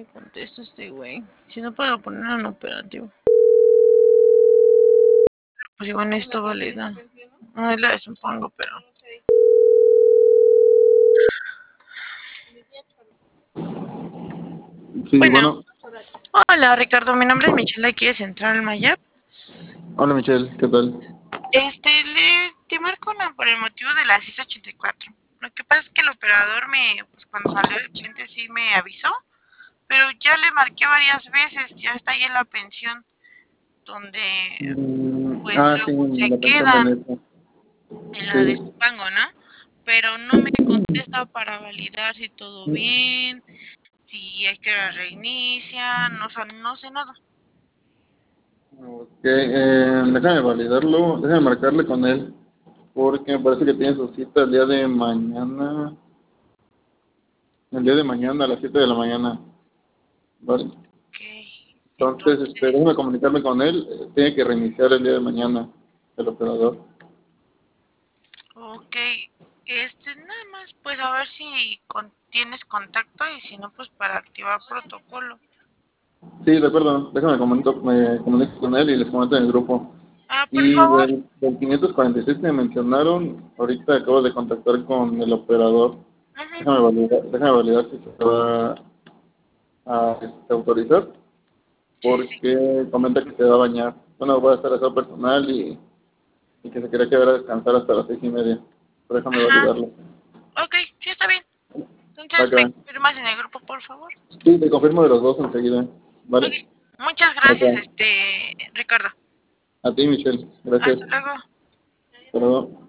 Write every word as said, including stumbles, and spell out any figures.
me contesta este güey. Si no puedo poner en operativo. Pues igual esto valida. No es la de supongo, pero. Sí, Bueno. bueno. Hola Ricardo, mi nombre es Michelle aquí de Central Mayap. Hola Michelle, ¿qué tal? Este, le te marco una por el motivo de la CIS ochenta y cuatro. Lo que pasa es que el operador me, pues cuando salió el cliente sí me avisó, pero ya le marqué varias veces, ya está ahí en la pensión, donde Mm, pues ah, sí, luego se la pensión de quedan Nesa. en la de Sí. Supango, ¿no? Pero no me contesta para validar si todo bien, si hay que la reinicia, no, o sea, no sé nada. Ok, eh, déjame validarlo, déjame marcarle con él, porque me parece que tiene su cita el día de mañana, el día de mañana a las siete de la mañana. Vale. Ok, Entonces, este, entonces, déjame comunicarme con él, eh, tiene que reiniciar el día de mañana el operador. ok, este, nada más, pues a ver si con, tienes contacto y si no, pues para activar protocolo. Sí, de acuerdo, déjame comunico, me comunico con él y les comento en el grupo. Ah, por Y favor. del, del quinientos cuarenta y seis que me mencionaron, ahorita acabo de contactar con el operador. Ujú. Déjame validar, déjame validar si se va a este, autorizar, Sí, sí, sí. porque comenta que se va a bañar. Bueno, voy a estar aseo personal y, y que se quería quedar a descansar hasta las seis y media. Pero déjame Ajá. validarlo. Ok, sí está bien. Va Entonces, acá. ¿me confirmas en el grupo, por favor? Sí, te confirmo de los dos enseguida. Ok. Vale. Muchas Acá. gracias, este, Ricardo. A ti, Michelle. Gracias. Hasta luego. Hasta luego.